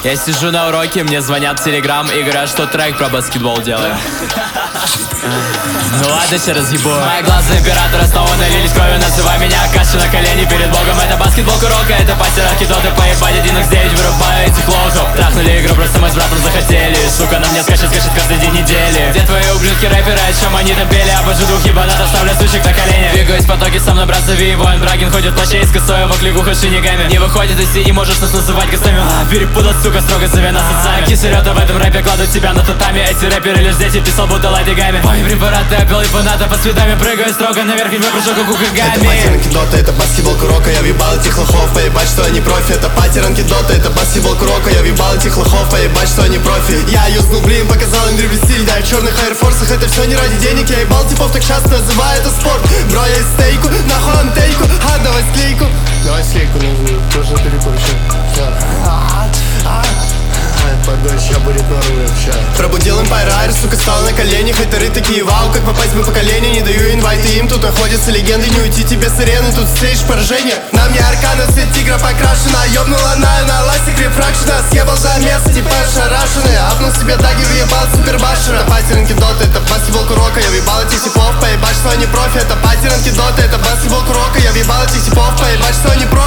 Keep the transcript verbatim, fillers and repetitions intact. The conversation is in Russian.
Я сижу на уроке, мне звонят в Телеграм и говорят, что трек про баскетбол делаю. Ну ладно, все разъебу. Мои глаза императора снова налились кровью. Называй меня каша на колени перед богом. Это баскетбол урока, это пастерки доты. Поебать один икс девять, вырубаю этих лохов. Трахнули игру, просто мы с братом захотели. Сука, на мне скачет, скачет каждый день недели. Где твои ублюдки рэперы, о чем они там пели? Обожу двух ебанатов, ставлю сучек на колени. Двигаюсь в потоке, со мной брат Сави. Воин Брагин ходит в плаще из косой, в клигу шинигами. Не выходит из сиди, можешь нас называть гостями. А, перепутать, сука, строго зови нас отцами. Кисерёта в этом рэпе кладут тебя на татами. Эти рэперы лишь дети, писал будто лайдигами. Мои препараты, опил и фаната, под цветами прыгаю строго наверх и выпрыжу кукугами. Это патеранки дота, это баскетбол курока. Я въебал этих лохов, поебать, что они профи. Это патеранки дота, это баскетбол курока. Я въебал этих лохов, поебать, что они профи. Я юзнул блин, показал им древний стиль. Да, в черных аэрфорсах, это все не ради денег. Я ебал типов, так часто называю это спорт. Бро, я из стейку, нахуй антейку. А, давай склейку. Давай склейку, ну, тоже далеко еще. Подольше, я будет норм вообще. Пробудил Empire Air, сука, стал на коленях. Хейтеры такие, вау, как попасть бы поколение. Не даю инвайты им, тут находятся легенды. Не уйти тебе с арены, тут стейдж поражение. На мне аркана, цвет тигра покрашена. Ёбнула на на ластик рефракшена. Съебал за место, типа шарашены. Апнул себе даги, въебал супербашера. Это патеранки дота, это баскетбол курока. Я въебал этих типов, поебать, что они профи. Это патеранки дота, это баскетбол курока. Я въебал этих типов, поебать, что они профи.